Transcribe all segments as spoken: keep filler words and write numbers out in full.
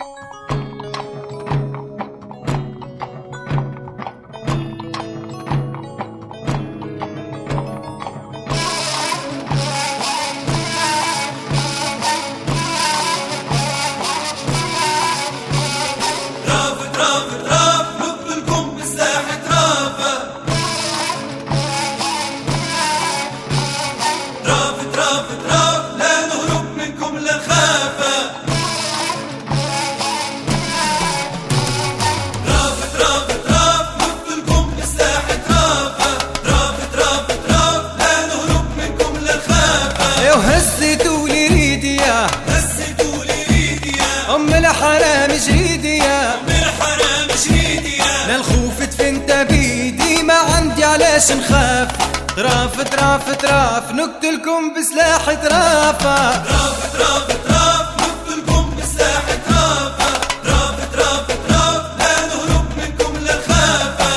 الحرام جريدي يا ام الحرام جريدي يا لا الخوف تفنت بيدي ما عندي علاش نخاف. طراف طراف طراف نقتلكم بسلاح طرافة. طراف طراف طراف نقتلكم بسلاح طرافة. طراف طراف طراف لا نهرب منكم لا نخافة.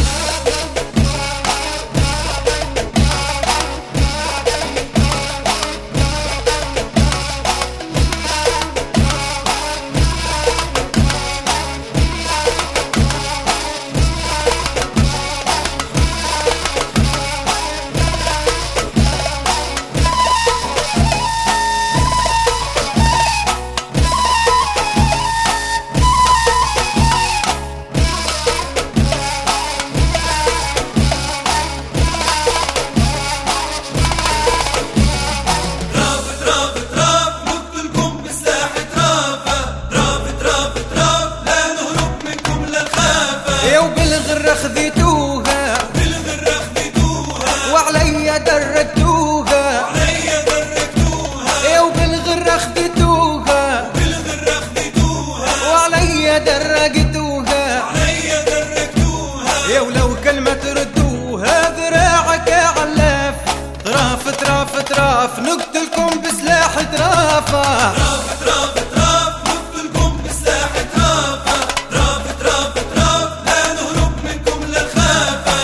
خذيتوها بالغرة خذيتوها وعليا دركتوها وعليا دركتوها يا وبالغرة خذيتوها بالغرة خذيتوها وعليا دركتوها وعليا دركتوها يا ولو كلمة تردوها ذراعك يا علاف. طراف طراف طراف نقتلكم بسلاح طرافة. طراف طراف طراف نقتلكم بسلاح طرافة. طراف طراف طراف لا نهرب منكم لا نخافة.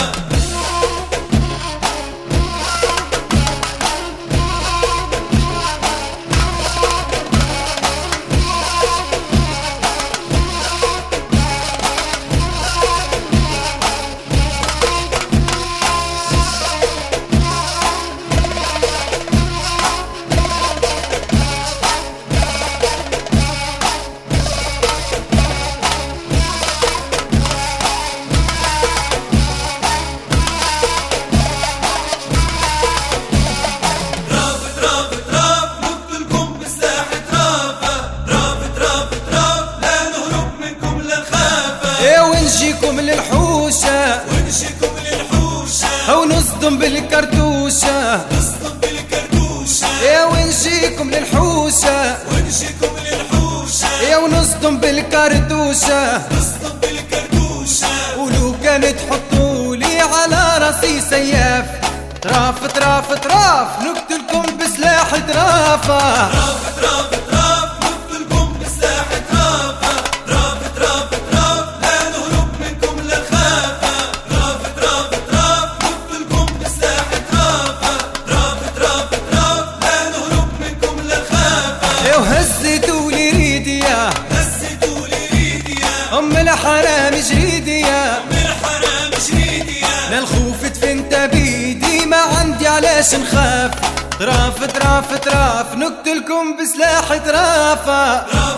ونجيكم للحوشة ونجيكم للحوشة أو نصدم بالكرتوشة نصدم بالكرتوشة يا ونجيكم للحوشة ونجيكم للحوشة يا ونصدم بالكرتوشة نصدم بالكرتوشة ولو كان تحطولي على راسي سياف. طراف طراف طراف نقتلكم بسلاح طرافة. طراف طراف طراف نقتلكم بسلاح طرافة. طراف طراف طراف لا نهرب منكم لا نخافة. طراف طراف طراف نقتلكم بسلاح طرافة. طراف طراف طراف لا نهرب منكم لا نخافة. يا وهزيتولي ريدي يا هزيتولي ريدي يا ام الحرام جريدي يا ام الحرام جريدي يا لا الخوف تفنت بيدي ما عندي علاش نخاف. طراف طراف طراف نقتلكم بسلاح طرافة.